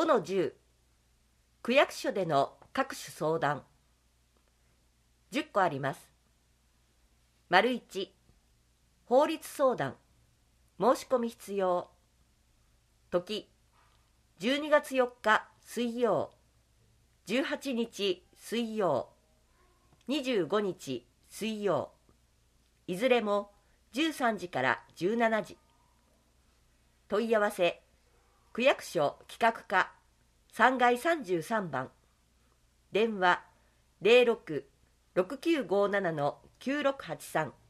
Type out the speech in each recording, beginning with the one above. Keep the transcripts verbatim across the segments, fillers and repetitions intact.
ごのじゅう、区役所での各種相談。じゅっこあります。丸いち、法律相談。申し込み必要。時、じゅうにがつよっか水曜、じゅうはちにち水曜、にじゅうごにち水曜、いずれもじゅうさんじからじゅうしちじ。問い合わせ、区役所企画課さんがいさんじゅうさんばん。電話 ゼロろく ろくきゅうごなな きゅうろくはちさん。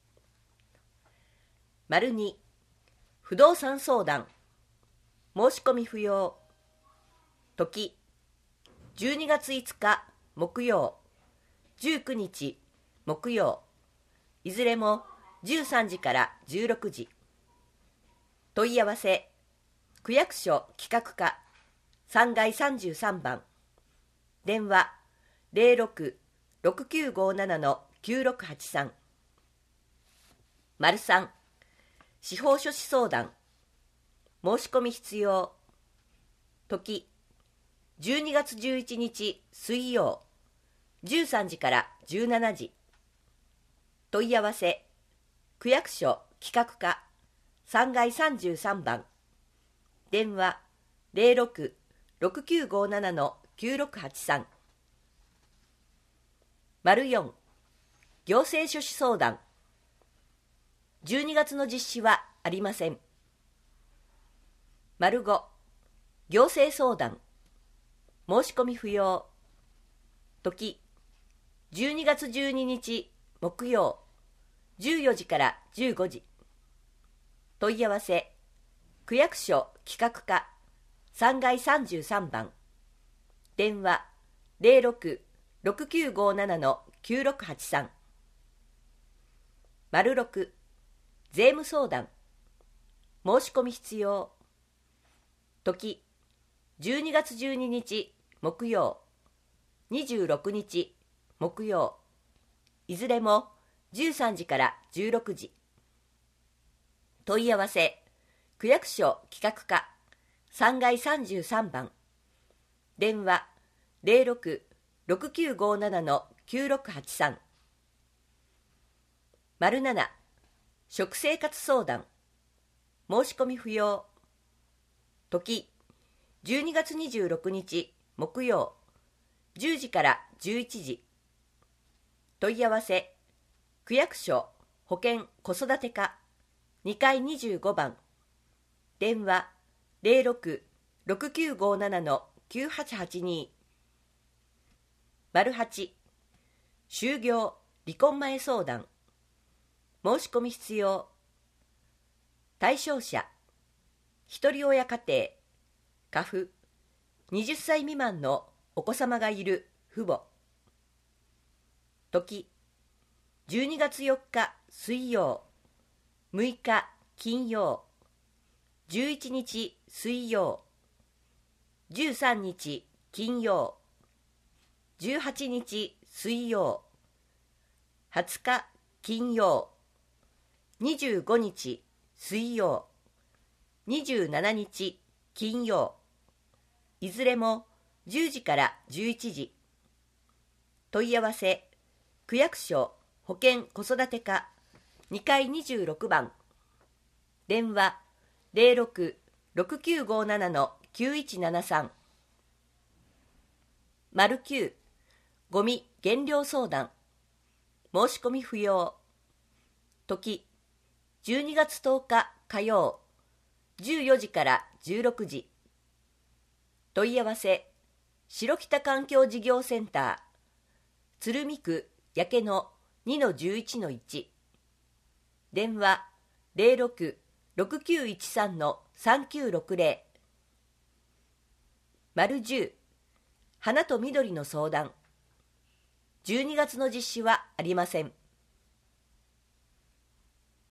丸に、不動産相談。申し込み不要。時、じゅうにがついつか木曜、じゅうくにち木曜、いずれもじゅうさんじからじゅうろくじ。問い合わせ、区役所企画課さんがいさんじゅうさんばん。電話 ゼロろく ろくきゅうごなな きゅうろくはちさん。丸さん、司法書士相談。申し込み必要。時、じゅうにがつじゅういちにち水曜、じゅうさんじからじゅうしちじ。問い合わせ、区役所企画課さんがいさんじゅうさんばん。電話 ゼロろく ろくきゅうごなな きゅうろくはちさん。丸よん、行政書士相談。じゅうにがつの実施はありません。丸ご、行政相談。申し込み不要。時、じゅうにがつじゅうににち木曜、じゅうよじからじゅうごじ。問い合わせ、区役所企画課さんがいさんじゅうさんばん。電話 ゼロろく ろくきゅうごなな きゅうろくはちさん。丸ろく、税務相談。申し込み必要。時、じゅうにがつじゅうににち木曜、にじゅうろくにち木曜、いずれもじゅうさんじからじゅうろくじ。問い合わせ、区役所企画課さんがいさんじゅうさんばん。電話 ゼロろく ろくきゅうごなな きゅうろくはちさん。丸なな、食生活相談。申し込み不要。時、じゅうにがつにじゅうろくにち木曜、じゅうじからじゅういちじ。問い合わせ、区役所保健子育て課にかいにじゅうごばん。電話 ゼロろく ろくきゅうごなな きゅうはちはちに。丸はち、就業離婚前相談。申し込み必要。対象者、ひとり親家庭、家父、はたち未満のお子様がいる父母。時、じゅうにがつよっか水曜、むいか金曜、じゅういちにち水曜、じゅうさんにち金曜、じゅうはちにち水曜、はつか金曜、にじゅうごにち水曜、にじゅうしちにち金曜、いずれもじゅうじからじゅういちじ。問い合わせ、区役所保健子育て課にかいにじゅうろくばん。電話 ゼロろく ろくきゅうごなな きゅういちななさん。丸きゅう、ゴミ減量相談。申し込み不要。時、じゅうにがつとおか火曜、じゅうよじからじゅうろくじ。問い合わせ、白北環境事業センター鶴見区焼野 にのじゅういちのいち。電話 ゼロろく ろくきゅういちさん さんきゅうろくゼロ。丸じゅう、花と緑の相談。じゅうにがつの実施はありません。